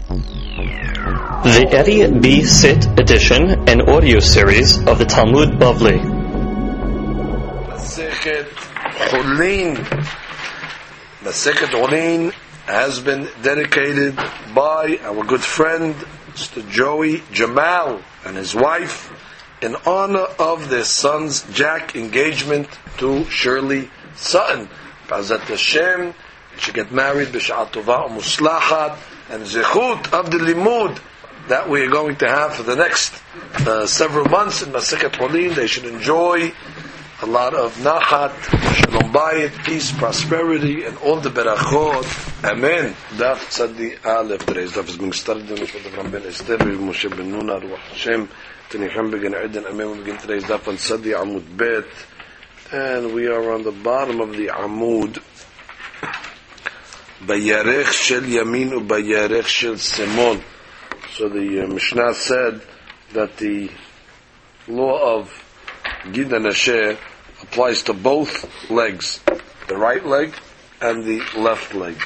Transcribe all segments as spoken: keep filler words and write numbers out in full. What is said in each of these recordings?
The Eddie B. Sit edition and audio series of the Talmud Bavli. Masechet Chulin. Masechet Chulin has been dedicated by our good friend Mister Joey Jamal and his wife in honor of their son's Jack engagement to Shirley Sutton. B'ezrat Hashem, she get married b'sha'at tova u'muslachat, and zechut of the limud that we are going to have for the next uh, several months in Masechet Chulin. They should enjoy a lot of nachat, shalom bayit, peace, prosperity, and all the berachot. Amen. Daf Tzadi Aleph. Today's daf is being started with Avram ben Esther, Moshe ben Nun, Ruach Hashem, Tenichem Began Eden. Amen. We begin today's daf on Tzadi Amud Bet, and we are on the bottom of the Amud. Bayarech shel Yamin u Bayarech shel Semon. So the uh, Mishnah said that the law of Gid and Asher applies to both legs, the right leg and the left leg.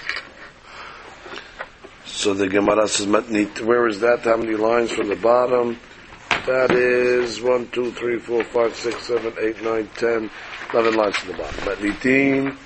So the Gemara says, Matnit, where is that? How many lines from the bottom? That is one, two, three, four, five, six, seven, eight, nine, ten, eleven lines from the bottom. Matnitin.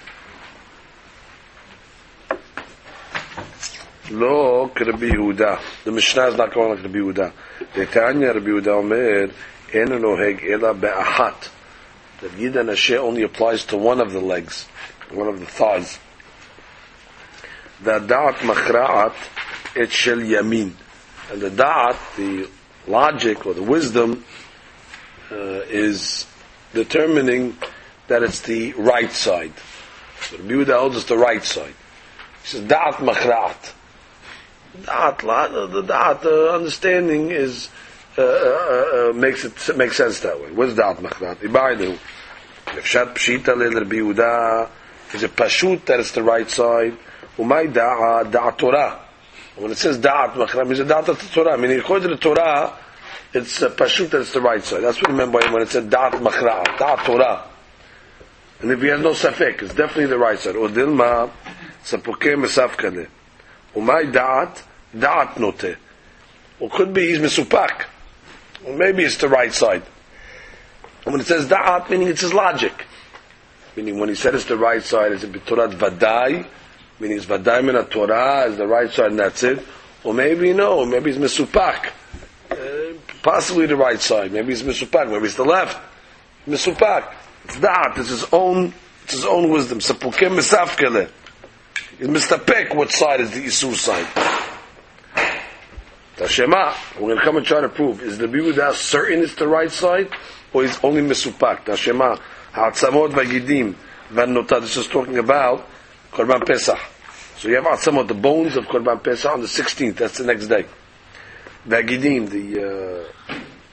Lo Rabbi Yehuda. The Mishnah is not going like Rabbi Yehuda. The Tanya Rabbi Yehuda Omer Enu noheg ela be'ahat. The Yid and Asher only applies to one of the legs, one of the thighs. The da'at machra'at et shel yamin. And the da'at, the logic or the wisdom, uh, is determining that it's the right side. So Rabbi Yehuda holds it's the right side. He says da'at machra'at. Da'at, the da'at uh, understanding is uh, uh, uh, makes it makes sense that way. What's da'at machrat? Ibaidu. Efshat pshita le Rabbi Yehuda is a pashut that it's the right side. Umay da'at da'at Torah. When it says da'at machrat, it means da'at of the Torah. Meaning according to the Torah, it's a pashut that it's the right side. That's what we meant by when it said da'at machrat, da'at Torah. And if he has no safek, it's definitely the right side. Or dilma sapuke mesaf kale. Umay da'at da'at note. Or could be he's mesupak. Or maybe it's the right side. And when it says da'at, meaning it's his logic. Meaning when he said it's the right side, it's a b'torat vadai, meaning it's vadai min Torah is the right side and that's it. Or maybe no, maybe it's mesupak. Uh, possibly the right side. Maybe it's mesupak. Maybe it's the left. Mesupak. It's da'at. It's his own. It's his own wisdom. Sapukem mesafkele. He's mistapek. What side is the Isur side? Tashema. We're going to come and try to prove: is the Rabbi Yehuda certain it's the right side, or is only mesupak? Tashema. Ha'atzamot v'gidim v'notat. This is talking about Korban Pesach. So you have Ha'atzamot, the bones of Korban Pesach, on the sixteenth. That's the next day. V'gidim, the uh,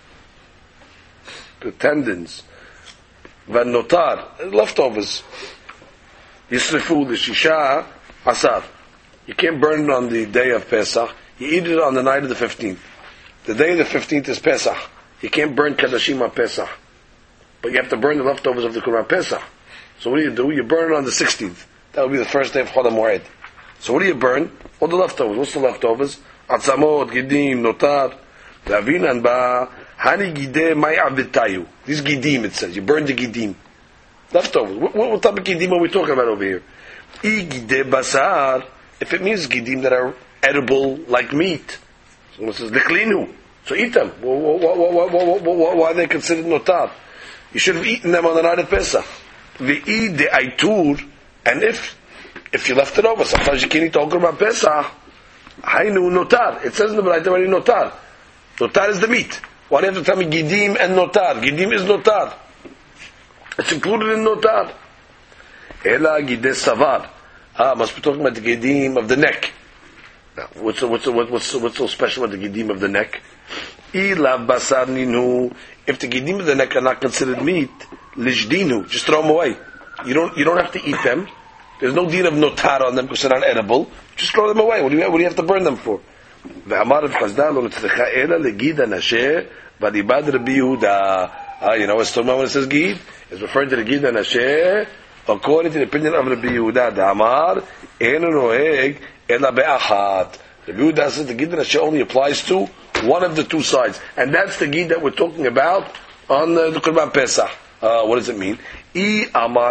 the tendons. V'notar, leftovers. Yisrifu the shisha asar. You can't burn it on the day of Pesach. You eat it on the night of the fifteenth. The day of the fifteenth is Pesach. You can't burn Kadashim on Pesach. But you have to burn the leftovers of the Korban Pesach. So what do you do? You burn it on the sixteenth. That will be the first day of Chol HaMoed. So what do you burn? All the leftovers. What's the leftovers? Atzamot, Gidim, Notar, Ravinan Ba, Hani Gideh, Mai Avitayu. These Gidim, it says. You burn the Gidim. Leftovers. What, what, what type of Gidim are we talking about over here? I Gideh Basar. If it means Gidim that are edible like meat. So it says, Liklinu. So eat them. Why, why, why, why, why are they considered notar? You should have eaten them on the night of Pesach. V'i de aitur, and if if you left it over, sometimes you can't eat all Korban Pesach. Hainu notar. It says in the Braita already notar. Notar is the meat. Why do you have to tell me gidim and notar? Gidim is notar. It's included in notar. Ela gideh savar. Ah, must be talking about the gidim of the neck. Now, what's so, what's so, what's so, what's so special about the gidim of the neck? Ila basar ninu. If the gidim of the neck are not considered meat, lishdinu, just throw them away. You don't you don't have to eat them. There's no deed of notar on them because they're not edible. Just throw them away. What do you what do you have to burn them for? Ve'amar Rav Chazda lo tzricha ela legid anashe v'dibad Rabbi Yehuda. Ah, you know what's talking about when it says gid? It's referring to the gid anashe according to the opinion of Rabbi Yehuda. Ve'amar enu noeg ela be'achat. The Yehuda says the Gid Nashe only applies to one of the two sides, and that's the Gid that we're talking about on uh, the Qurban Pesach. Uh, what does it mean? If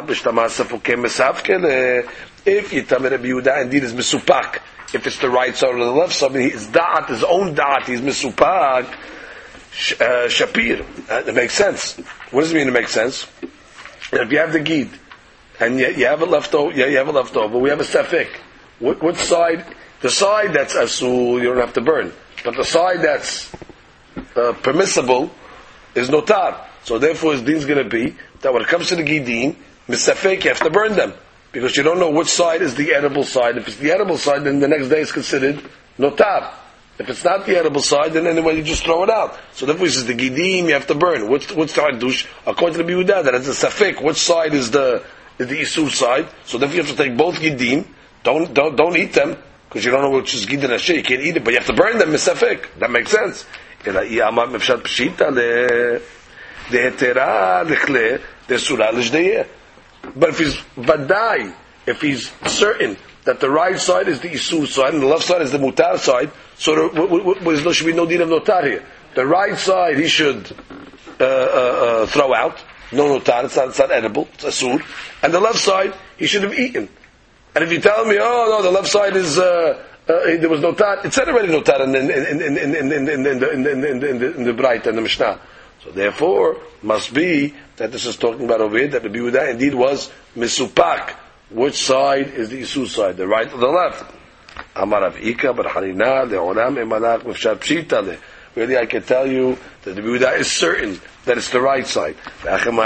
Yitam Rabbi Yehuda indeed is misupak, if it's the right side or the left side, his da'at, his own da'at, he's misupak, uh, shapir. Uh, it makes sense. What does it mean? It makes sense. If you have the Gid and you, you have it left over, yeah, you have it left over. We have a safek. What, what side? The side that's asul, you don't have to burn. But the side that's uh, permissible is notar. So therefore, his deen is going to be that when it comes to the gidim, misafek, you have to burn them because you don't know which side is the edible side. If it's the edible side, then the next day is considered notar. If it's not the edible side, then anyway you just throw it out. So therefore, he says the gidim you have to burn. What's what's the hadush? According to the Yehuda, that is the safek. Which side is the is the isur side? So therefore, you have to take both gidim. Don't don't don't eat them. Because you don't know which is Gid and Asher, you can't eat it, but you have to burn them, misafek. That makes sense. But if he's vadai, if he's certain that the right side is the isur side and the left side is the mutar side, so there should be no deed of notar here. The right side he should uh, uh, uh, throw out, no notar, it's not, it's not edible, it's asur, and the left side he should have eaten. And if you tell me, oh no, the left side is uh, uh, there was no tar, it said already no tar in in in in in in in in the in the in the Braita and the Mishnah. So therefore, must be that this is talking about over here that the Yehuda indeed was misupak. Which side is the Isur side, the right or the left? Amar Rav Ika bar Hanina le'olam emalach mefshar pshita le. Really, I can tell you that the Yehuda is certain that it's the right side. We're talking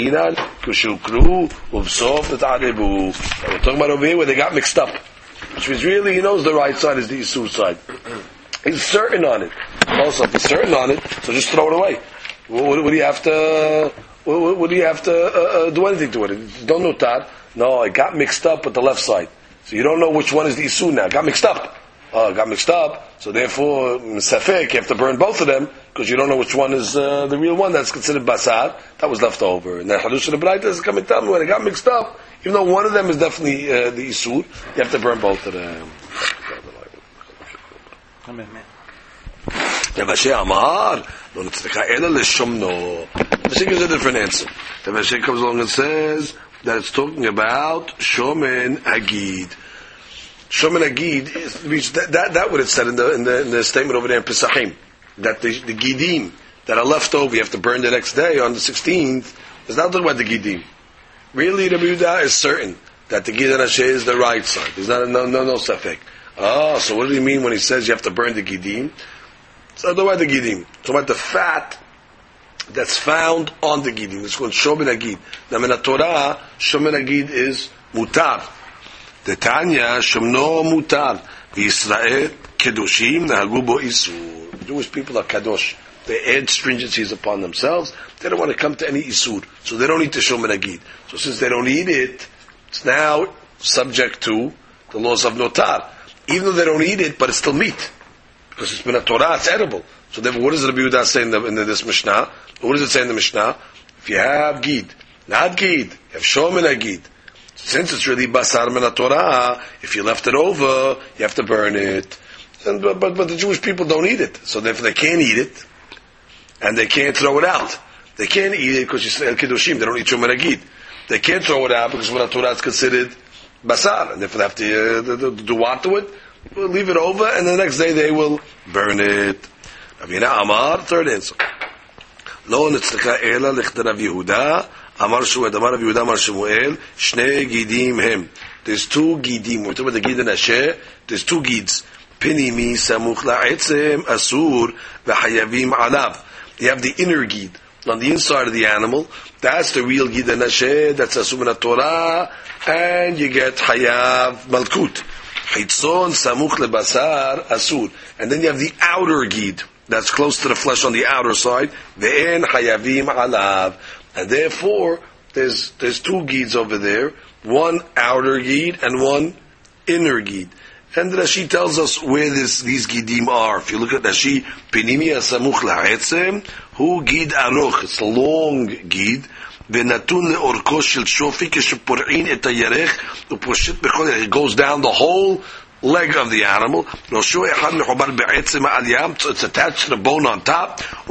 about over here where they got mixed up. Which means really he knows the right side is the Isur side. He's certain on it. Also, if he's certain on it, so just throw it away. What, what, what do you have to, what, what do you have to uh, uh, do anything to it? Don't know that. No, it got mixed up with the left side. So you don't know which one is the Isur now. It got mixed up. Oh, it got mixed up. So therefore, safek, you have to burn both of them because you don't know which one is uh, the real one that's considered basar. That was left over. And then Hadush and the Braita is coming to tell me when it got mixed up, even though one of them is definitely uh, the Isur, you have to burn both of them. Amen. Tevashe Amar, no nitztecha ela leshomno. Tevashe gives a different answer. Tevashe comes along and says that it's talking about Shomen Hagid. Shomen Hagid is that, that that what it said in the in the, in the statement over there in Pesachim, that the, the gidim that are left over you have to burn the next day on the sixteenth. It's not talking about the gidim. Really, the Yehuda is certain that the Gid and Asher is the right side. There's not a, no no no safek. Oh, so what do you mean when he says you have to burn the gidim? So don't about the gidim. It's about the fat that's found on the gidim. It's called shomen hagid. Now in the Torah, shomen hagid is mutar. The Tanya shomno mutar. Yisrael kedoshim nahagu bo isur. The Jewish people are kadosh. They add stringencies upon themselves. They don't want to come to any isur, so they don't eat the shomen hagid. So since they don't eat it, it's now subject to the laws of notar. Even though they don't eat it, but it's still meat. Because it's been a Torah, it's edible. So then what does the Rabbi Yehuda say in, the, in the, this Mishnah? What does it say in the Mishnah? If you have Gid, not Gid, you have Shomen Hagid. Since it's really Basar Min Torah, if you left it over, you have to burn it. And, but, but, but the Jewish people don't eat it. So therefore they can't eat it, and they can't throw it out. They can't eat it because you say Kiddushim, they don't eat Shomen Hagid. They can't throw it out because when Torah is considered Basar, and therefore they have to uh, do what to it? We'll leave it over, and the next day they will burn it. Ravina Amar, third answer. Lo nitztecha ela lichta Rav Yehuda, Amar Shmuel, Amar Rav Yehuda, Amar Shmuel, Shnei Gidim hem. There's two Gidim. We're talking about the Gid and Asher. There's two Gids. Pinimi samuch la'etzem asur v'hayavim alav. You have the inner Gid on the inside of the animal. That's the real Gid and Asher. That's asur min Torah, and you get hayav malkut. Hitzon samuch lebasar asur, and then you have the outer gid that's close to the flesh on the outer side. Ve'en hayavim alav, and therefore there's there's two gids over there, one outer gid and one inner gid. And Rashi tells us where this these gidim are. If you look at Rashi, pinimi samuch la'etzem hu gid aroch. It's a long gid. ונתון לאורכו של שופי כשפורעין את הירך ופושט בכל, it goes down the whole leg of the animal. It's attached to the bone on top. So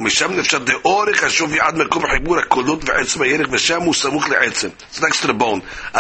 it's next to the bone.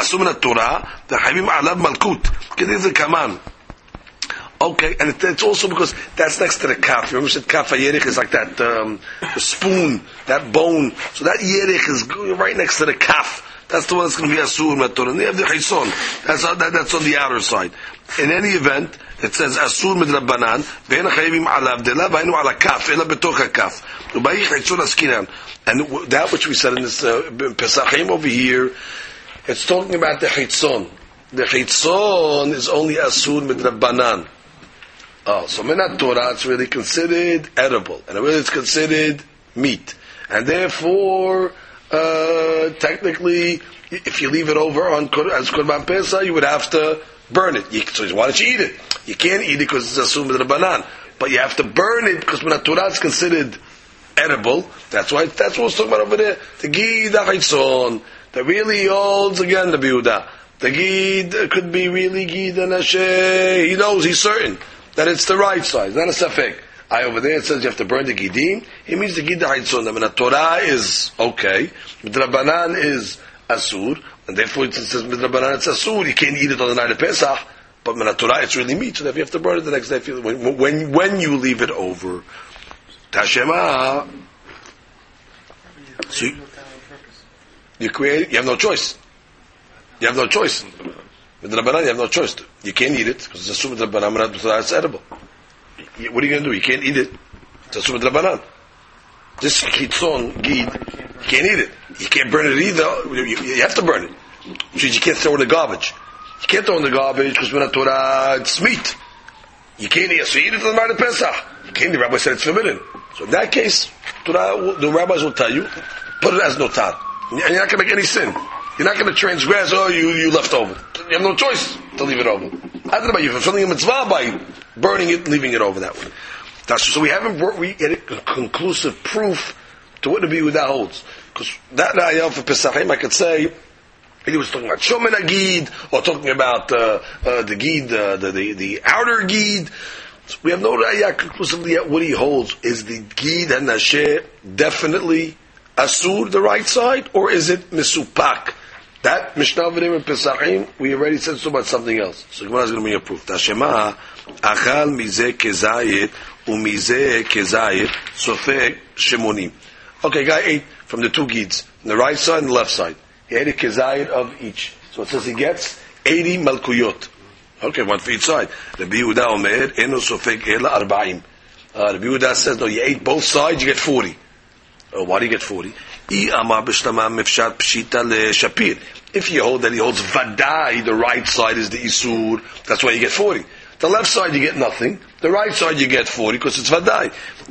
Okay, and it, it's also because that's next to the kaf. Remember, we said kaf yerich is like that um, the spoon, that bone. So that yerich is right next to the kaf. That's the one that's going to be asur matur. And they have the chison. That's that, that's on the outer side. In any event, it says asur midrabanan ve'en chayivim alav dela v'aynu ala kaf ela betocha kaf. U'bayi chayson askinan. And that which we said in this uh, Pesachim over here, it's talking about the chayson. The chayson is only asur midrabanan. Oh, so minat Torah, it's really considered edible, and really it's considered meat, and therefore, uh, technically, if you leave it over on as Korban Pesach, you would have to burn it. You, so why don't you eat it? You can't eat it because it's assumed with the banan, but you have to burn it because minat Torah is considered edible. That's why. That's what we're talking about over there. The gid ha'chitzon that really holds again the biuda. The gid could be really gid and asher. He knows. He's certain that it's the right size, not a safek. I over there it says you have to burn the gidim. It means the gid ha'chitzon. I mean, the Torah is okay, but the Rabbanan is asur, and therefore it says with Rabbanan it's asur. You can't eat it on the night of Pesach, but in the Torah it's really meat, so therefore you have to burn it the next day. When when, when you leave it over, Tashema. So you, you create. You have no choice. You have no choice. With the Rabbanan, you have no choice. You can't eat it because it's assumed with the Rabbanan. It's edible. What are you going to do? You can't eat it. It's assumed with the Rabbanan. This chitzon gid, you can't eat it. You can't burn it either. You, you have to burn it. Which means you can't throw it in the garbage. You can't throw it in the garbage because when the Torah it's meat. You can't eat it. So you eat it on the night of Pesach. You can't. The rabbi said it's forbidden. So in that case, Torah, the rabbis will tell you, put it as notar. And you're not going to make any sin. You're not going to transgress, oh, you, you left over. You have no choice to leave it over. I don't know about you, fulfilling a mitzvah by burning it and leaving it over that way. That's, so we haven't brought, we get a conclusive proof to what the Yehuda holds. Because that ayah for Pesachim, I could say, he was talking about Shomen HaGid, or talking about uh, uh, the Gid, uh, the, the, the outer Gid. So we have no ayah conclusively yet what he holds. Is the Gid and Nashe definitely Asur, the right side, or is it Misupak? That Mishnah V'dim and Pesachim, we already said so about something else. So Gemara is going to bring a proof. Tashema, Achal mizeh kezayit, umizeh kezayit, sofek shemonim. Okay, guy ate from the two gids, on the right side and the left side. He ate a kezayit of each. So it says he gets eighty malkuyot. Okay, one for each side. Rabbi Yehuda Omer, eno sofek ela arba'im. Uh, Rabbi Yehuda says, no, you ate both sides, you get forty. Uh, why do you get forty? If you hold that he holds vadai, the right side is the isur, that's why you get forty. The left side you get nothing. The right side you get forty because it's vadai.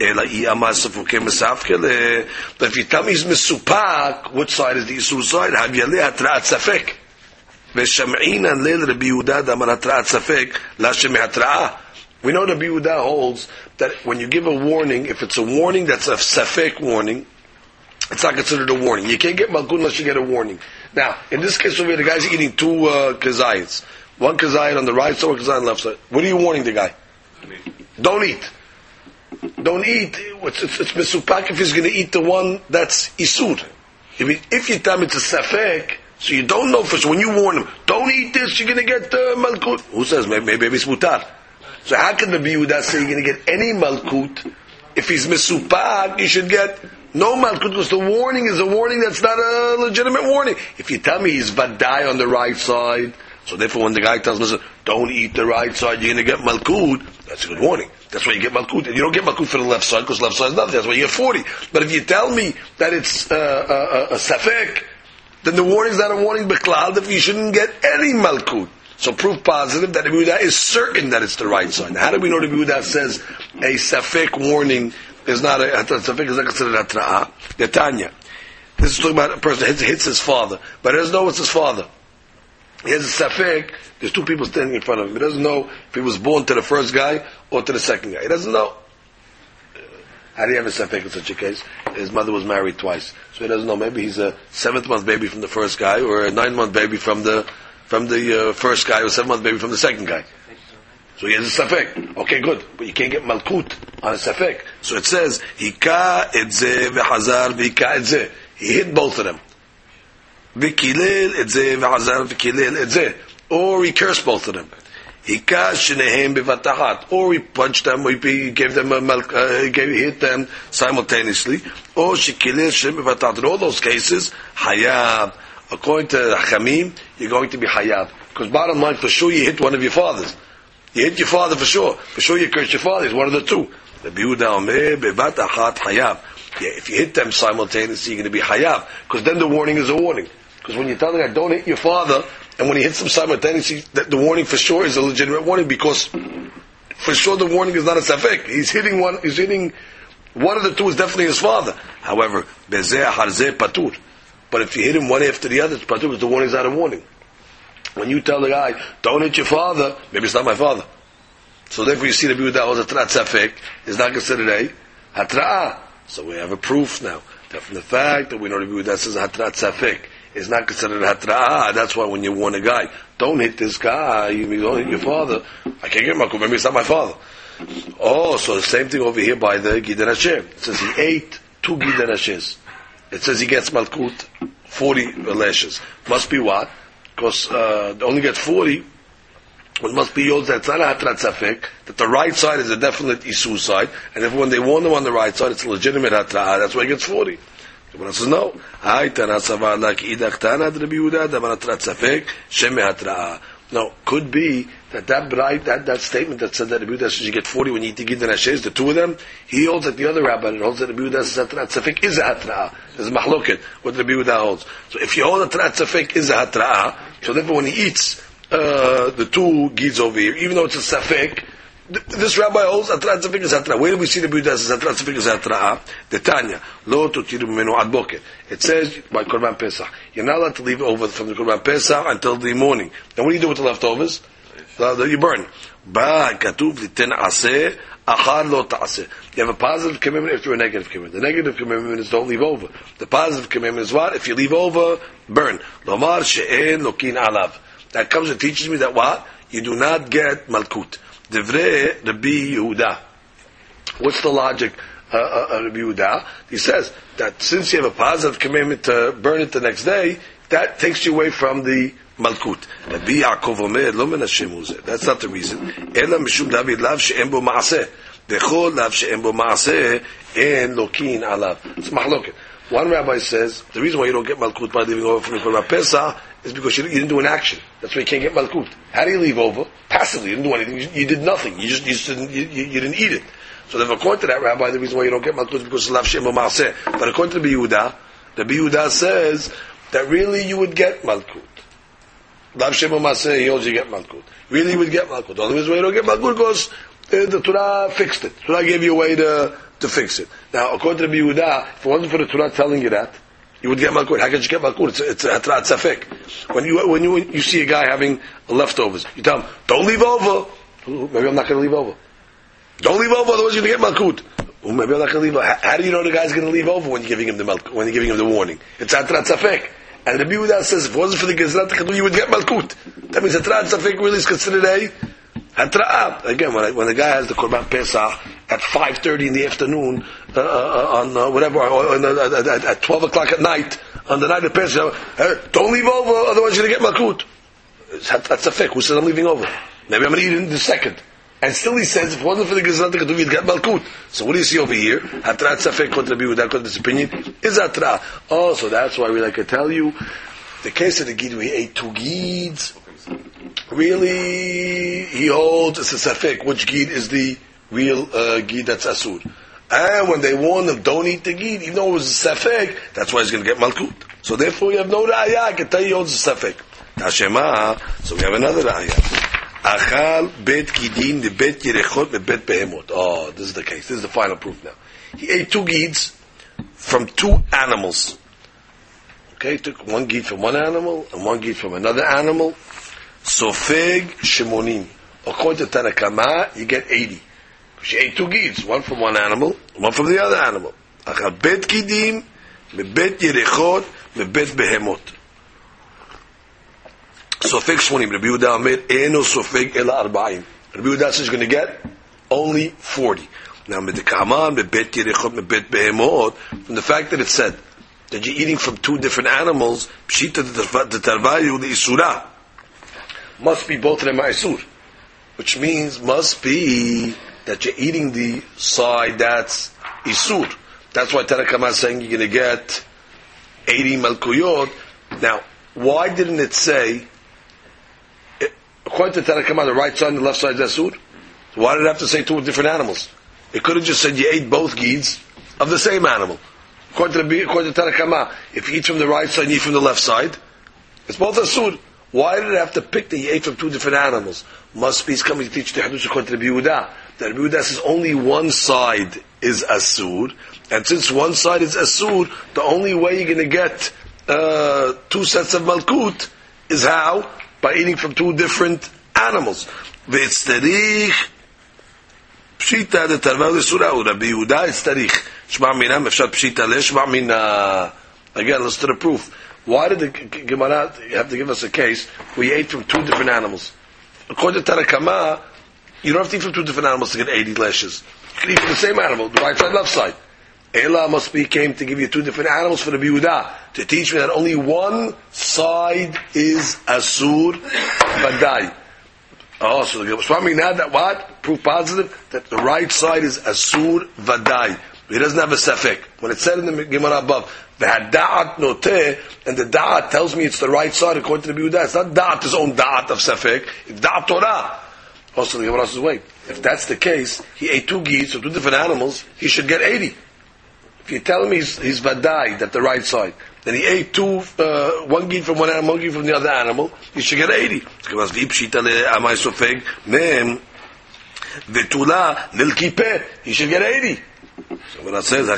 But if you tell me he's misupak, which side is the isur side? We know the Yehuda holds that when you give a warning, if it's a warning that's a safek warning, it's not considered a warning. You can't get malkut unless you get a warning. Now, in this case over here, the guy's eating two uh, kazayits. One kazayit on the right side, one kazayit on the left side. What are you warning the guy? Don't eat. Don't eat. It's, it's, it's misupak if he's going to eat the one that's isur. If, he, if you tell him it's a safek, so you don't know for sure, when you warn him, don't eat this, you're going to get uh, malkut. Who says? Maybe, maybe it's mutar. So how can the Yehuda say you're going to get any malkut? If he's misupak, you should get no malkut, because the warning is a warning that's not a legitimate warning. If you tell me he's vadai on the right side, so therefore when the guy tells me, listen, don't eat the right side, you're going to get malkut, that's a good warning. That's why you get malkut. And you don't get malkut for the left side, because left side is nothing. That's why you get forty. But if you tell me that it's uh, uh, uh, a safek, then the warning is not a warning, b'klal, that you shouldn't get any malkut. So proof positive that the Yehuda is certain that it's the right side. Now, how do we know the Yehuda says a safek warning is not a, a safek is not considered atra'ah? Netanya. This is talking about a person that hits, hits his father, but he doesn't know it's his father. He has a safek. There's two people standing in front of him. He doesn't know if he was born to the first guy or to the second guy. He doesn't know. How do you have a safek in such a case? His mother was married twice, so he doesn't know. Maybe he's a seventh month baby from the first guy, or a nine month baby from the from the uh, first guy, or seven month baby from the second guy. So he has a safek. Okay, good. But you can't get malkut on a safek. So it says, hika etze v'hazar v'hika etze. He hit both of them. V'kilel etze v'hazar v'kilel etze. Or he cursed both of them. Hika shenehem b'vatahat. Or he punched them, or he gave them a malk, uh, he gave, he hit them simultaneously. Or shekilel shem b'vatahat. In all those cases, hayab. According to Chamim, you're going to be hayab. Because bottom line, for sure you hit one of your fathers. You hit your father for sure. For sure you cursed your father. He's one of the two. Yeah, if you hit them simultaneously, you're going to be hayab. Because then the warning is a warning. Because when you tell the guy, don't hit your father, and when he hits them simultaneously, the, the warning for sure is a legitimate warning, because for sure the warning is not a safek. He's hitting one, he's hitting, one of the two is definitely his father. However, bezeh harzeh patur. But if you hit him one after the other, it's patur, because the warning is not a warning. When you tell the guy, don't hit your father, maybe it's not my father. So therefore you see the Yehuda holds a trat safek, is not considered a hatra'ah. So we have a proof now, that from the fact that we know the Yehuda says hatrat safek, is not considered a hatra'ah. That's why when you warn a guy, don't hit this guy, you don't hit your father, I can't get malkut, maybe it's not my father. Oh, so the same thing over here by the Gidan Hashem. It says he ate two Gidan Hashes. It says he gets malkut, forty lashes. Must be what? Because uh, only gets forty, it must be yours that's not a hatrat safek, that the right side is a definite isu side, and if when they warn them on the right side, it's a legitimate hatra'ah, that's why he gets forty. The one says no. No, could be that that bright, that, that statement that said that the Yehuda says you get forty when you eat the Gidan Hashes, the two of them, he holds that the other rabbi that holds that the Yehuda says hatrat safek is a hatra'ah. There's mahloket what the Yehuda holds. So if you hold that hatrat safek is a hatra'ah, so therefore when he eats uh, the two gids over here, even though it's a safek, th- this rabbi holds hatrat safek is hatra'ah. Where do we see the Yehuda says hatrat safek is hatra'ah? The Tanya, lo tutiru mimenu ad boker. It says by Korban Pesach, you're not allowed to leave over from the Korban Pesach until the morning. Then what do you do with the leftovers? That you burn. Ba katuv liten aseh achar lo ta'aseh. You have a positive commitment after a negative commitment. The negative commitment is don't leave over. The positive commitment is what? If you leave over, burn. Lomar she'en lokin alav. That comes and teaches me that what? You do not get malkut. Divrei Rabbi Yehuda. What's the logic? Uh, uh, Rabbi Yehuda, he says that since you have a positive commitment to burn it the next day, that takes you away from the malkut. Rabbi Yaakov Omer lo min Hashem hu zeh. That's not the reason. Ela mishum David lav she'en bo ma'aseh. Dechol lav she'en bo ma'aseh en lokin alav. It's mahloket. One rabbi says the reason why you don't get malkut by leaving over from the Korban Pesach is because you, you didn't do an action. That's why you can't get malkut. How do you leave over? Passively, you didn't do anything. You, you did nothing. You just, you, just didn't, you, you, you didn't eat it. So then according to that rabbi, the reason why you don't get malkut is because lav she'en bo ma'aseh. But according to the Yehuda, the Yehuda says that really you would get malkut. Lav she'en bo ma'aseh, he holds you get malkut. Really you would get malkut. The only reason why you don't get malkut because uh, the Torah fixed it. The Torah gave you a way to, to fix it. Now, according to the Yehuda, if it wasn't for the Torah telling you that, you would get malkut. How can you get malkut? It's, it's a hatrat safek. When you, when you, when you see a guy having leftovers, you tell him, don't leave over. Ooh, maybe I'm not going to leave over. Don't leave over, otherwise you're going to get malkut. Ooh, maybe I'm not going to leave over. How, how do you know the guy's going to leave over when you're giving him the malkut, when you're giving him the warning? It's hatrat safek. And the Yehuda says, if it wasn't for the Gezrat Chadu, you would get malkut. That means hatrat safek really is considered a hatra'ah. Again, when, I, when the guy has the Korban Pesach at five thirty in the afternoon, uh, uh, on uh, whatever, or, or, uh, at, at twelve o'clock at night, on the night of Pesach, uh, don't leave over, otherwise you're going to get malkut. That's safek. Who said I'm leaving over? Maybe I'm going to eat it in the second. And still he says, if it wasn't for the Gezrat Chadu, you'd get malkut. So what do you see over here? Hatrat safek kontra Yehuda, according to this opinion, is hatra'ah. Oh, so that's why we like to tell you, the case of the Gid, we ate two Gids. Really, he holds it's a safek. Which Gid is the real uh, Gid that's asur? And when they warn them, don't eat the Gid, even though it was a safek, that's why he's going to get malkut. So therefore you have no ra'ayah. I can tell you he holds a safek. Tashema, so we have another ra'ayah. Achal bet Gidin, the bet Yerechot, the bet Behemot. Oh, this is the case. This is the final proof now. He ate two Gids from two animals. Okay, he took one Gid from one animal and one Gid from another animal. Sofeg Shemonim. According to Tanna Kama, you get eighty. Because you ate two Gids, one from one animal, one from the other animal. Achal bet Gidim, the bet Yerechot, the bet Behemot. Sofeg Shmonim, Rabbi Yehuda Omer, Eno Sofeg Ela Arba'im. Rabbi Yehuda says he's going to get only forty. Now, from the fact that it said that you're eating from two different animals, pshita the tarvayu the isura, must be both of them are isur, which means must be that you're eating the side that's isur. That's why Tanna Kama is saying you're going to get eighty malkuyot. Now, why didn't it say, according to Tanna Kama, the right side and the left side is asur? So why did it have to say two different animals? It could have just said you ate both geeds of the same animal. According to, the, according to Tanna Kama, if you eat from the right side and you eat from the left side, it's both asur. Why did it have to pick that you ate from two different animals? Must be he's coming to teach the Hadush according to Rabbi Yehuda. That Rabbi Yehuda says only one side is asur, and since one side is asur, the only way you're going to get uh, two sets of malkut is how? By eating from two different animals. V'etzterich pshita de tarva l'sura u'Rabbi Yehuda etzterich shma mina mefshat pshita le shma mina. Again, let's do the proof. Why did the Gemara have to give us a case where you ate from two different animals? According to Tanna Kama, you don't have to eat from two different animals to get eighty lashes. You can eat from the same animal, the right side, left side. Ela must be came to give you two different animals for the Yehuda, to teach me that only one side is asur vadai. Oh, so the Swami now that what? Proof positive that the right side is asur vadai. He doesn't have a safek. When it said in the Gemara above, the da'at noteh, and the da'at tells me it's the right side according to the Yehuda. It's not da'at his own da'at of safek. It's da'at Torah. Also, the Gemara says, wait, if that's the case, he ate two geese, so two different animals, he should get eighty. If you're telling me he's, he's vadai, that the right side, then he ate two, uh, one geese from one animal, one geese from the other animal, he should get eighty. He should get eighty. So when it says,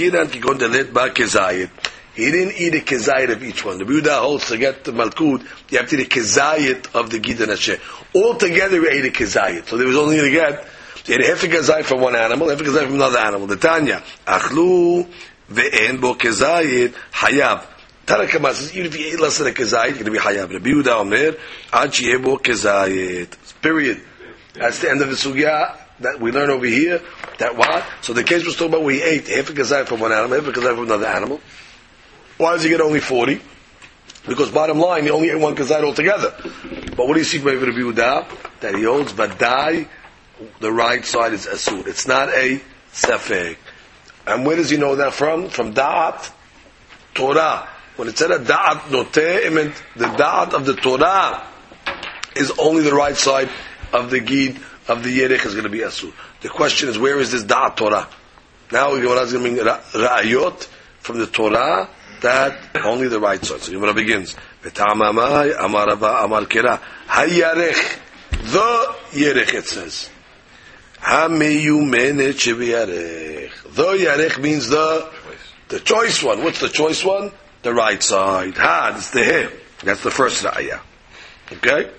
he didn't eat a kezayit of each one. The Yehuda holds to get the malkut, you have to eat a kezayit of the gid and asher. Altogether, he ate a kezayit. So there was only going to get, he had a half a kezayit from one animal, half a kezayit from another animal. The Tanya, achlu ve'en bo kezayit hayab. Tanna Kama says, even if you ate less than a kezayit, you're going to be hayab. The Yehuda omer, ad sheyeh bo kezayit. Period. That's the end of the sugya that we learn over here. That what? So the case was talking about where he ate half a kezayit from one animal, half a kezayit from another animal. Why does he get only forty? Because bottom line, he only ate one kezayit altogether. But what do you see from Rabbi Yehuda? That he holds vadai, the right side is asur. It's not a safek. And where does he know that from? From da'at Torah. When it said a da'at noteh, it meant the da'at of the Torah is only the right side of the gid of the yerech is going to be asur. The question is, where is this da'at Torah? Now we're going to bring ra'ayot from the Torah that only the right side. So Gemara begins. V'ta'amamai amar Rava amar kera hayarech, the yerech it says. Hameyumenet sheviyarech. The yarech means the the choice one. What's the choice one? The right side. Ha, it's the hair. That's the first ra'ayah. Okay?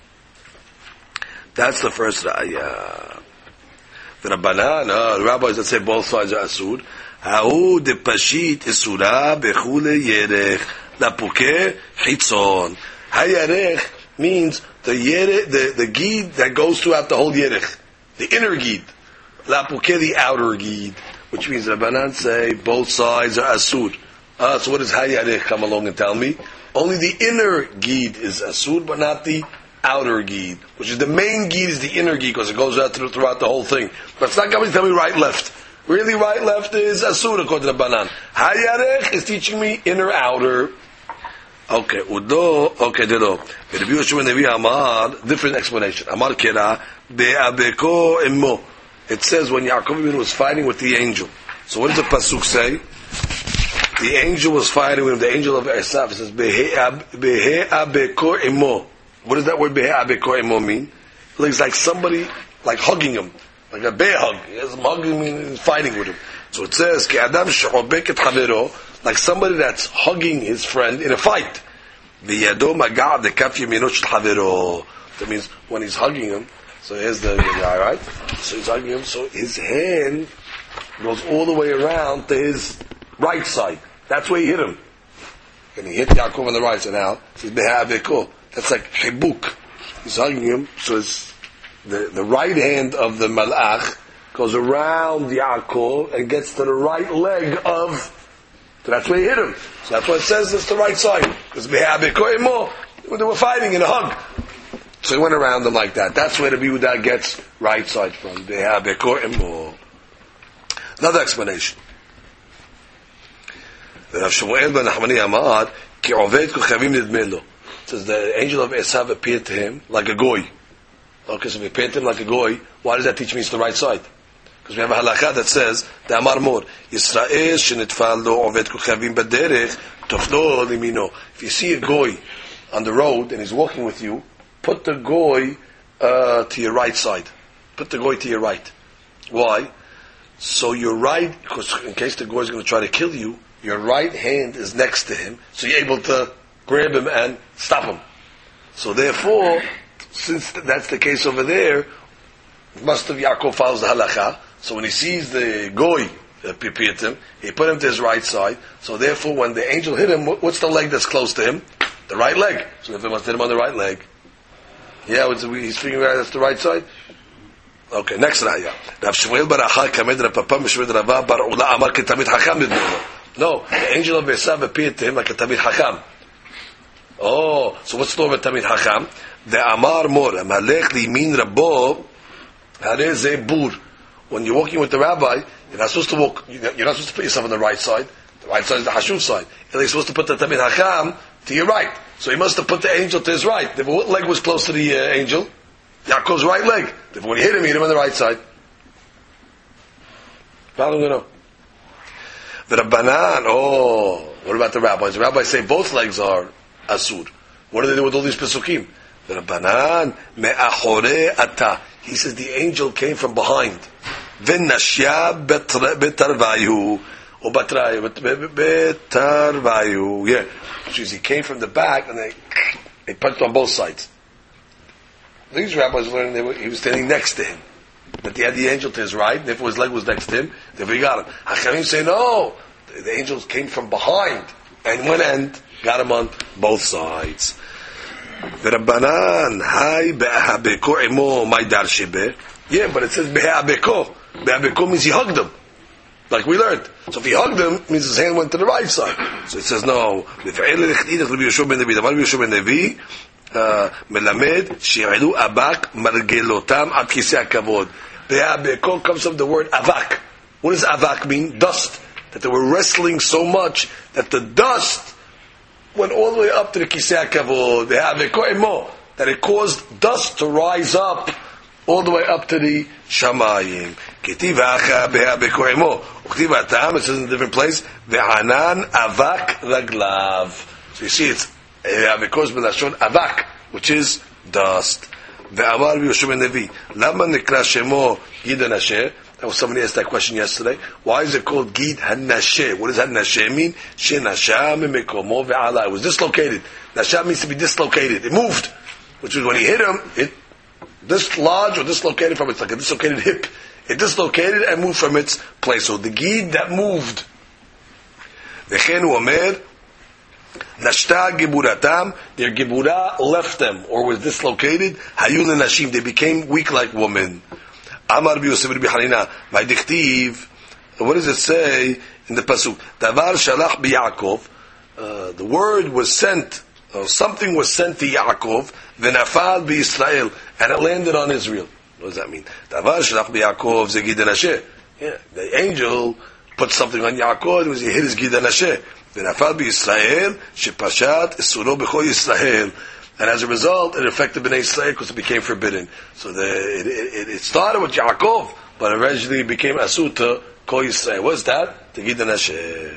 That's the first ra'ayah. The Rabbanan, uh, the rabbis that say both sides are asur. Ha'u de pashit isura bechule yerech lapuke chitzon. Hayarech means the yerech, the, the gid that goes throughout the whole yerech. The inner gid. Lapuke, the outer gid. Which means the Rabbanan say both sides are asur. Uh, so what does hayarech come along and tell me? Only the inner gid is asur, but not the outer gid, which is the main gid is the inner gid because it goes out through, throughout the whole thing. But it's not coming to tell me right left. Really, right left is asur according to the Banan. Hayarech is teaching me inner outer. Okay, udo. Okay, dilo. Rabbi Yoshua Nevi Amar, different explanation. Amar kera be'abeko immo. It says when Yaakov Avinu was fighting with the angel. So what does the pasuk say? The angel was fighting with him. The angel of Esav. It says be'abeko immo. What does that word be'abeko immo mean? It's like somebody like hugging him. Like a bear hug. He has him hugging him and fighting with him. So it says, Ki adam she'obek et chavero, like somebody that's hugging his friend in a fight. V'yado magad dekaf yeminot shel chavero. That means when he's hugging him, so here's the guy, right? So he's hugging him, so his hand goes all the way around to his right side. That's where he hit him. And he hit Yaakov on the right side now. He says, be'abeko. That's like hibuk. He's hugging him, so his the, the right hand of the malach goes around Yaakov and gets to the right leg of, so that's where he hit him. So that's why it says it's the right side. Because they were fighting in a hug. So he went around them like that. That's where the Yehuda gets right side from. Another explanation. Rav Shmuel ben Nachmani Amar, Ki Oved Kochavim Nidme Lo. Says the angel of Esav appeared to him like a goy. Okay, so if he appeared to him like a goy, why does that teach me it's the right side? Because we have a halakha that says, the Amar Mor, Yisrael shenitfal lo Oved Kochavim baderech, toflo limino. If you see a goy on the road and he's walking with you, put the goy uh, to your right side. Put the goy to your right. Why? So your right, because in case the goy is going to try to kill you, your right hand is next to him, so you're able to grab him and stop him. So therefore, since that's the case over there, must have Yaakov follows the halakha. So when he sees the goy appear to him, he put him to his right side. So therefore, when the angel hit him, what's the leg that's close to him? The right leg. So if it must hit him on the right leg, yeah, he's figuring out that's the right side. Okay, next raya. Rav Shmuel bar Achai kamed Rav Papa Mishmed Rava bar Ula Amar ketamid Hakam. No, the angel of Esav appeared to him like a Tamid Hakam. Oh, so what's the story with Tamid Hakam? The Amar Mor, Malech Limin Rabbo, Hare Ze Bur. When you're walking with the rabbi, you're not supposed to walk, you're not supposed to put yourself on the right side. The right side is the Hashuv side. You're supposed to put the Tamid Hakam to your right. So he must have put the angel to his right. Therefore, what leg was close to the uh, angel? Yaakov's right leg. Therefore, when he hit him, he hit him on the right side. Follow me now. The Rabbanan, oh, what about the rabbis? The rabbis say both legs are asur. What do they do with all these pesukim? The Rabbanan, me'achore ata. He says the angel came from behind. V'nashya betarvayu. Or batrayu, betarvayu. Yeah. Which means he came from the back and they, they punched on both sides. These rabbis learned they were, he was standing next to him. But he had the angel to his right, therefore his leg was next to him, therefore he got him. Hachamim say, no, the, the angels came from behind, and went and got him on both sides. V'Rabbanan, hai be'ahabeko imo maydar shebe. Yeah, but it says be'ahabeko. Be'ahabeko means he hugged him. Like we learned. So if he hugged him, it means his hand went to the right side. So it says, no. מלמד שיעלו אבק מרגלותם עד כיסא הכבוד. Be'abeko comes from the word avak. What does avak mean? Dust. That they were wrestling so much that the dust went all the way up to the kisei hakavod. Be'abeko emo. That it caused dust to rise up all the way up to the shamayim. Ketiv acha be'abeko emo. Uktiv atam, it says in a different place, ve'anan avak raglav. So you see it's because Melashon Avak, which is dust. Ve'amar Yoshua Nevi. Lama nikra shemo Gid Hanasheh. That was somebody asked that question yesterday. Why is it called Gid Hanasheh? What does Hanasheh mean? Shenasha mimekomo ve'ala. It was dislocated. Nasha means to be dislocated. It moved, which is when he hit him, it dislodged or dislocated from its like a dislocated hip. It dislocated and moved from its place. So the Gid that moved. Ve'chen hu omer. Nashta giburatam, their gibura left them or was dislocated. Hayun nashim, they became weak like women. Amar b'Yosef b'Hanina, my diktiv. What does it say in the pasuk? Davar shalach b'Yaakov. The word was sent, or something was sent to Yaakov. V'nafal b'Yisrael, and it landed on Israel. What does that mean? Davar shalach b'Yaakov ze Gid Hanasheh. Yeah, the angel put something on Yaakov. It was he hit his Gid Hanasheh. ונפל בישראל שפשט אסורו בכל ישראל, and as a result it affected Bnei Israel because it became forbidden. So the, it, it, it started with Yaakov, but eventually it became asur to Kol Yisrael. What's that? To Gid Hanasheh.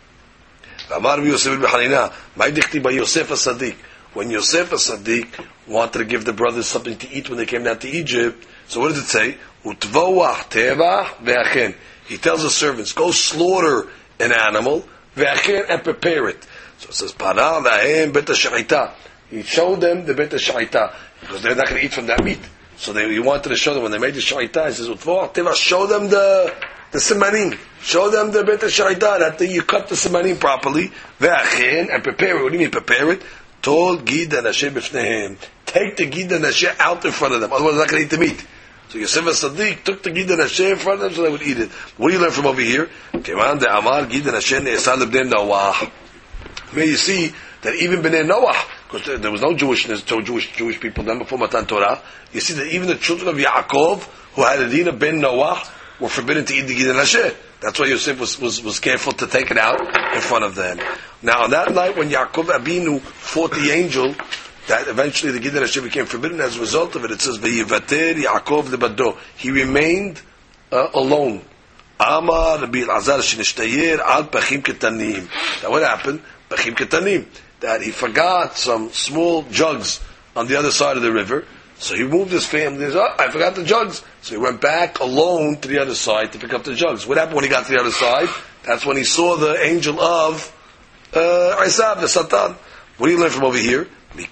Amar Yosef b'Hanina, my dikti by Yosef HaSadik. When Yosef HaSadik wanted to give the brothers something to eat when they came down to Egypt, so what does it say? Utvawah tevah ve'achen. He tells the servants, go slaughter an animal and prepare it. So it says, Para lahem bet hashachita. He showed them the bet hashachita because they're not going to eat from that meat. So they, he wanted to show them when they made the shachita. He says, Utvoah, show them the the simanim. Show them the bet hashachita that the, you cut the simanim properly. Ve'achen and prepare it. What do you mean prepare it? Told Gid Hanasheh b'fnehem. take the Gida Nasheh out in front of them. Otherwise, they're not going to eat the meat. So Yosef Sadiq took the Gida Nasheh in front of them so they would eat it. What do you learn from over here? Keman de Amar Gida Nasheh Ne'esad B'nei Noah. May you see that even B'nei Noah, because there was no Jewishness, no Jewish Jewish people then before Matan Torah. You see that even the children of Yaakov, who had Adina ben Noah, were forbidden to eat the Gida Nasheh. That's why Yosef was, was, was careful to take it out in front of them. Now on that night when Yaakov Abinu fought the angel, that eventually the Gida Nasheh became forbidden as a result of it. It says, V'yivater Yaakov lebado. He remained uh, alone. Amar Rabbi Elazar shenishtayer al pachim ketanim. Now what happened? Pachim ketanim. That he forgot some small jugs on the other side of the river. So he moved his family. He said, oh, I forgot the jugs. So he went back alone to the other side to pick up the jugs. What happened when he got to the other side? That's when he saw the angel of uh, Isab, the Satan. What do you learn from over here? The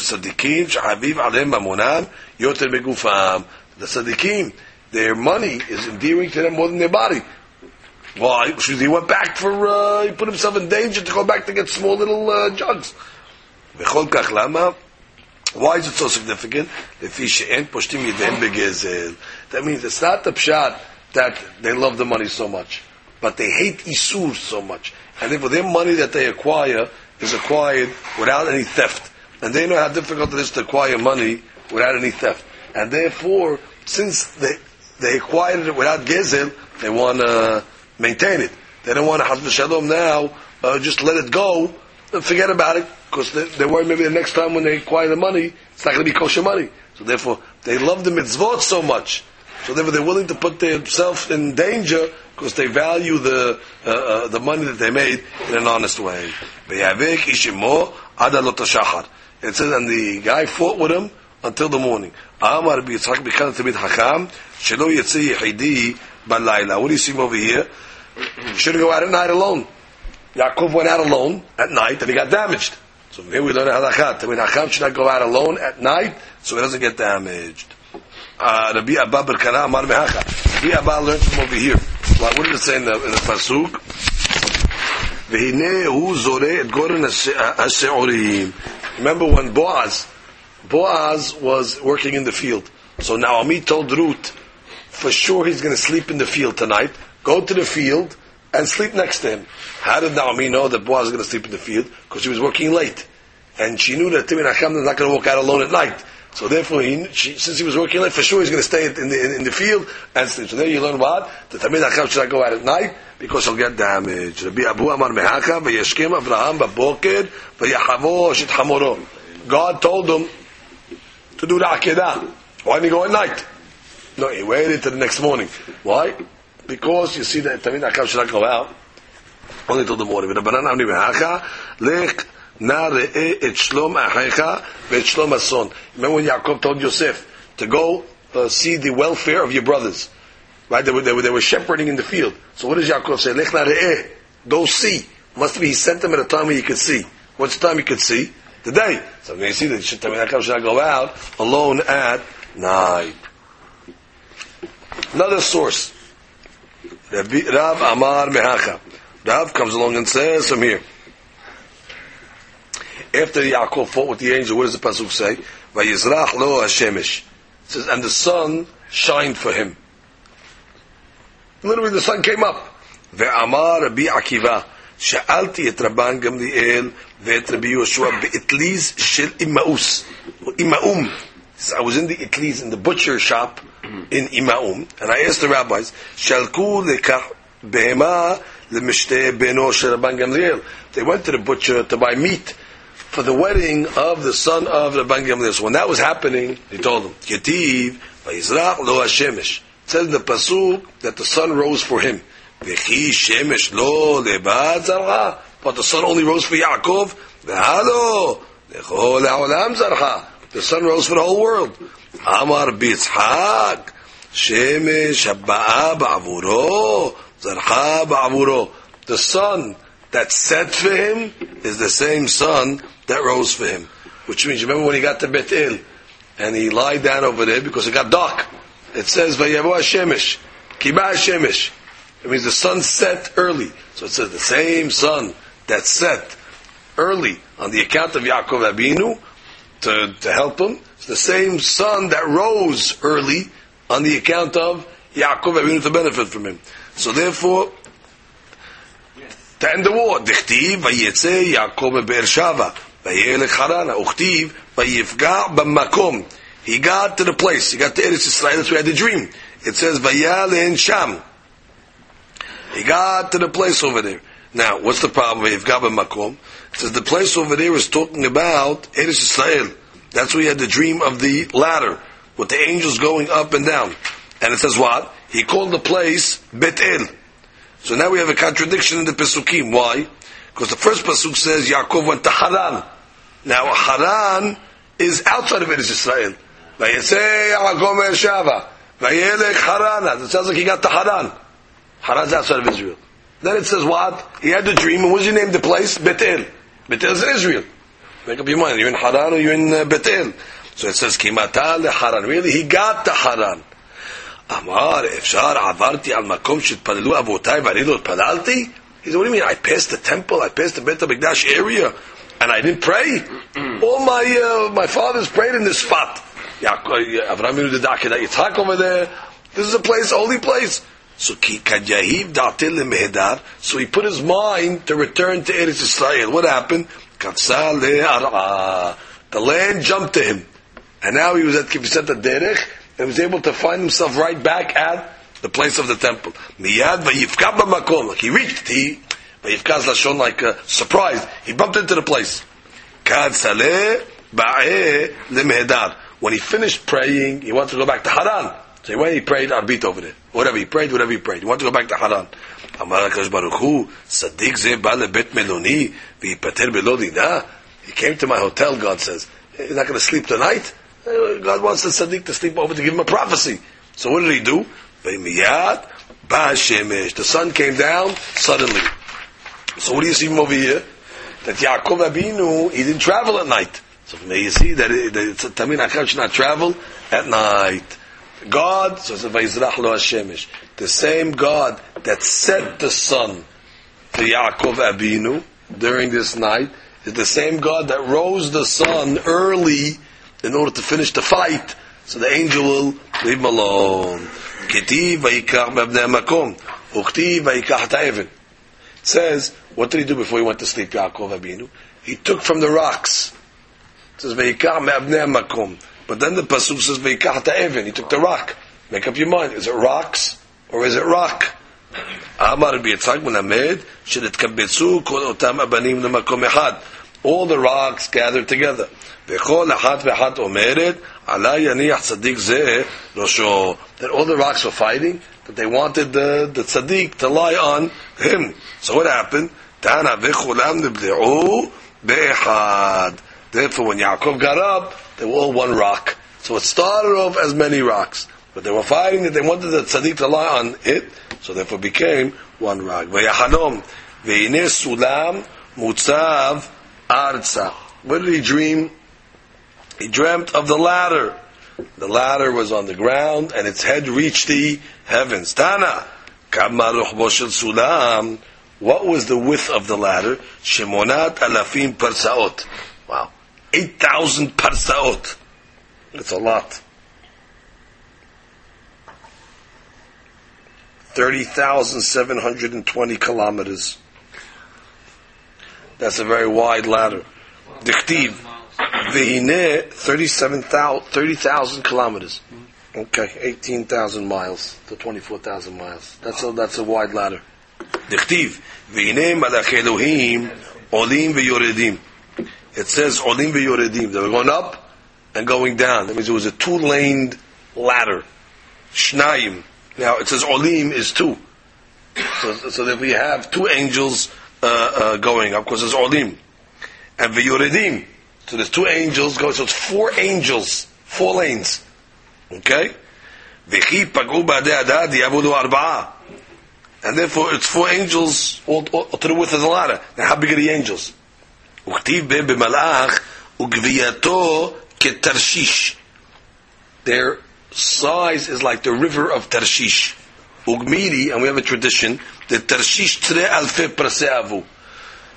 Sadiqim, their money is endearing to them more than their body. Why? Because he went back for, uh, he put himself in danger to go back to get small little uh, jugs. Why is it so significant? That means it's not the pshat that they love the money so much, but they hate Isur so much. And therefore their money that they acquire is acquired without any theft. And they know how difficult it is to acquire money without any theft. And therefore, since they they acquired it without gezel, they want to maintain it. They don't want to, Hazv Shalom, now, uh, just let it go, and forget about it, because they, they worry maybe the next time when they acquire the money, it's not going to be kosher money. So therefore, they love the mitzvot so much. So therefore, they're willing to put themselves in danger, because they value the uh, uh, the money that they made in an honest way. It says, and the guy fought with him until the morning. Amar bi Yitzchak b'chan tamid hakam shelo yetzi yechidi b'layla. What do you see over here? You shouldn't go out at night alone. Yaakov went out alone at night and he got damaged. So here we learn halakha. Tamid hakam should not go out alone at night so he doesn't get damaged. Uh, Rabbi Abba Berkana Amar mehacha. Rabbi Abba learned from over here. What did it say in the, in the pasuk? V'hinei hu zoreh et goren ha-she'orim. Remember when Boaz, Boaz was working in the field. So Naomi told Ruth, for sure he's going to sleep in the field tonight. Go to the field and sleep next to him. How did Naomi know that Boaz was going to sleep in the field? Because he was working late. And she knew that Timon Acham was not going to walk out alone at night. So therefore, he, she, since he was working late, for sure he's going to stay in the, in, in the field and sleep. So there you learn what? The Tamid Acham should not go out at night because he'll get damaged. Rabbi Abu Amar Mehaka, v'yeshkem Avraham b'boker, v'yachavo shit hamoro. God told him to do the Akedah. Why didn't he go at night? No, he waited till the next morning. Why? Because you see that Tamid Acham should not go out only till the morning. Remember when Yaakov told Yosef to go uh, see the welfare of your brothers, right? They were, they were they were shepherding in the field. So what does Yaakov say? Lech na re'eh, go see. Must be he sent them at a time when you could see. What's the time you could see? The day. So when you see that Tamid Acham should not go out alone at night. Another source. Rav Amar Mehacha. Rav comes along and says from here. After Yaakov fought with the angel, what does the pasuk say? Vayizrach lo hashemesh. It says, and the sun shined for him. Literally, the sun came up. Ve'amar Rabbi Akiva, sha'alti et Rabban Gamliel ve'et Rabbi Yoshua be'itliz shel Imaus. Imaum. I was in the Itliz, in the butcher shop in Imaum, and I asked the rabbis, shalku lekach behema lemishte beno shel Rabban Gamliel. They went to the butcher to buy meat for the wedding of the son of Rabban Gamliel. So when that was happening, he told him, Yetiv, vayizrach lo hashemesh. It says in the pasuk that the sun rose for him. V'chi shemesh lo lebad zarcha. But the sun only rose for Yaakov. V'halo lechol ha'olam zarcha. The sun rose for the whole world. Amar b'Yitzchak shemesh haba'a ba'avuro zarcha ba'avuro. The sun that set for him is the same sun that rose for him. Which means, remember when he got to Bethel and he lied down over there because it got dark. It says, Vayavo HaShemesh, Kiba HaShemesh. It means the sun set early. So it says the same sun that set early on the account of Yaakov Abinu to, to help him. the same sun that rose early on the account of Yaakov Avinu to benefit from him. So therefore, to end the war, Dichtiv vayetze Yaakov be'Beershava vayelech Harana uchtiv vayifga b'makom. He got to the place. He got to Eretz Yisrael. That's where he had the dream. It says vayalen sham. He got to the place over there. Now, what's the problem? Vayifga b'makom. It says the place over there is talking about Eretz Yisrael. That's where he had the dream of the ladder with the angels going up and down. And it says what? He called the place Bet-El. So now we have a contradiction in the Pesukim. Why? Because the first Pasuk says Yaakov went to Haran. Now Haran is outside of Eretz Yisrael. Vayetze Yaakov Be'ershava Vayelech Harana. It sounds like he got to Haran. Haran's outside of Israel. Then it says what? He had the dream, and what did you name the place? Bet-El. Bet-El is in Israel. Make up your mind. You're in Haran or you're in uh, Bet-El. So it says Kimata leHaran. Really, he got to Haran. Amar, Efshar, Avarti al Makom Shitpalelu Avotai Varido Palalti. He said, what do you mean? I passed the temple, I passed the Beit HaMikdash area, and I didn't pray? All my uh, my fathers prayed in this spot. Avraham Avinu did Akedah Yitzhak over there. This is a place, a holy place. So So he put his mind to return to Eretz Yisrael. What happened? The land jumped to him. And now he was at Kifisat Derech, and was able to find himself right back at the place of the temple. Miyad vayifka b'makom. Like he reached, he vayifka is lashon like uh, surprised. He bumped into the place. Kad saleh ba'eh lemehedar. When he finished praying, he wanted to go back to Haran. So when he prayed, Arbit over there. Whatever he prayed, whatever he prayed. He wanted to go back to Haran. Amar HaKadosh Baruch Hu, Sadiq zeh ba lebet meloni v'yipater belo dina. He came to my hotel, God says. He's not going to sleep tonight? God wants the Sadiq to sleep over to give him a prophecy. So what did he do? The sun came down suddenly. So what do you see from over here? That Yaakov Avinu, he didn't travel at night. So may you see that, it, that it's a Tamin Acham should not travel at night. God, so it's the same God that set the sun to Yaakov Avinu during this night is the same God that rose the sun early in order to finish the fight, so the angel will leave him alone. It says, what did he do before he went to sleep, Yaakov Avinu? He took from the rocks. It says, but then the pasuk says, he took the rock. Make up your mind, is it rocks or is it rock? All the rocks gathered together. That all the rocks were fighting, that they wanted the, the tzaddik to lie on him. So what happened? Therefore, when Yaakov got up, they were all one rock. So it started off as many rocks, but they were fighting that they wanted the tzaddik to lie on it, so therefore it became one rock. What did he dream? He dreamt of the ladder. The ladder was on the ground and its head reached the heavens. Tana, sulam. What was the width of the ladder? Shemonat alafim parsaot. Wow, eight thousand parsaot. That's a lot. Thirty thousand seven hundred and twenty kilometers. That's a very wide ladder. Dichtiv. Vehine, thirty-seven thousand, thirty thousand kilometers. Okay, eighteen thousand miles to twenty-four thousand miles. That's a, that's a wide ladder. Dichtiv. Vehine malach Elohim, olim veyoredim. It says olim veyoredim. They were going up and going down. That means it was a two-laned ladder. Shnayim. Now, it says olim is two. So, so that we have two angels uh, uh, going up, because there's olim. And veyoredim. So there's two angels going, so it's four angels, four lanes. Okay? And therefore it's four angels all, all, all to the width of the ladder. Now how big are the angels? Their size is like the river of Tarshish. Ugmiri, and we have a tradition, that Tarshish tre alfe praseavu.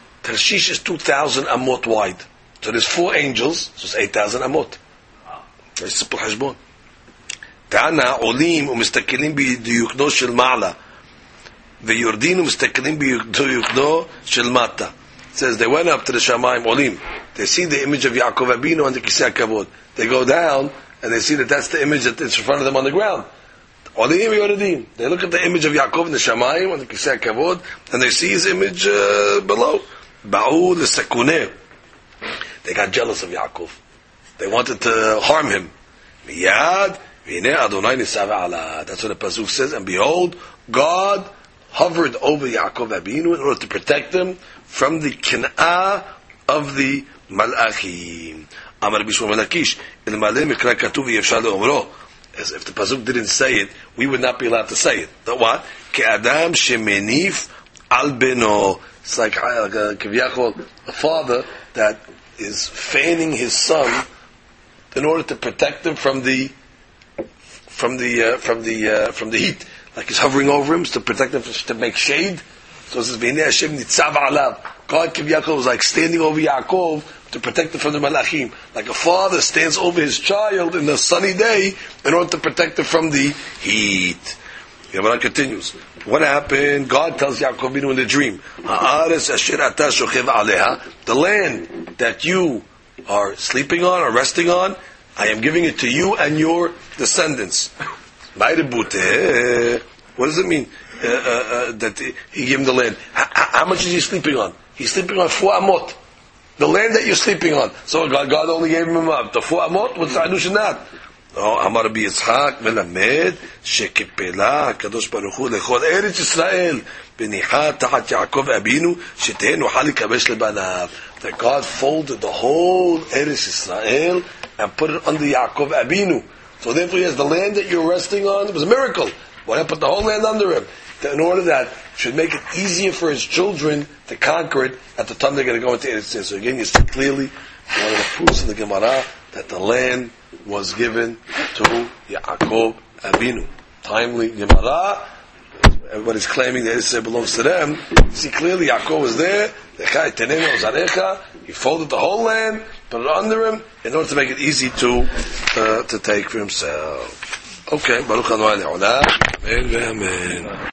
Tarshish is two thousand amot wide. So there's four angels, so it's eight thousand amot. Very simple hashbon. Ta'ana olim u'mistakilim b'diyukno shel ma'la v'yordin u'mistakilim b'diyukno shel mata. It says they went up to the Shamayim olim. They see the image of Yaakov Abinu on the Kisei HaKavod. They go down and they see that that's the image that is in front of them on the ground. Olim v'yordim. They look at the image of Yaakov in the Shamayim on the Kisei HaKavod and they see his image uh, below. Ba'u l'sekuneh. They got jealous of Yaakov. They wanted to harm him. Miyad v'hineh Adonai nisava ala. That's what the pasuk says. And behold, God hovered over Yaakov Abinu in order to protect him from the kin'ah of the malachim. Amar Bishwa Malakish. Ilmaleh mikra katuv yefshar le'omro. As if the pasuk didn't say it, we would not be allowed to say it. But what? Ke'adam shemenif al beno. It's like, like a, a father that is fanning his son in order to protect him from the from the uh, from the uh, from the heat. Like he's hovering over him to protect him, to make shade. So it says, "V'hineh Hashem nitzav alav." God, Yaakov, was like standing over Yaakov to protect him from the malachim. Like a father stands over his child in a sunny day in order to protect him from the heat. Yavana continues. What happened? God tells Yaakov in the dream, the land that you are sleeping on or resting on, I am giving it to you and your descendants. What does it mean uh, uh, uh, that he gave him the land? How, how much is he sleeping on? He's sleeping on four amot. The land that you're sleeping on. So God, God only gave him up. The four amot was Adushinat. No, אמר רבי יצחק מלמד שקיפלה הקדוש ברוך הוא לכל ארץ ישראל בניחה תחת יעקב אבינו שתהיה נוכל לכבש לבניו. That God folded the whole Eretz Israel and put it under Yaakov Abinu. So therefore, yes, the land that you're resting on, it was a miracle. Why not put the whole land under him? In order that should make it easier for his children to conquer it at the time they're going to go into Eretz Israel. So again, you see clearly one of the proofs in the Gemara that the land was given to Yaakov Abinu. Timely Gemara. Everybody's claiming that it belongs to them. You see clearly Yaakov was there. He folded the whole land, put it under him, in order to make it easy to uh, to take for himself. Okay, Baruch Adonai Le'olam. Amen. Amen.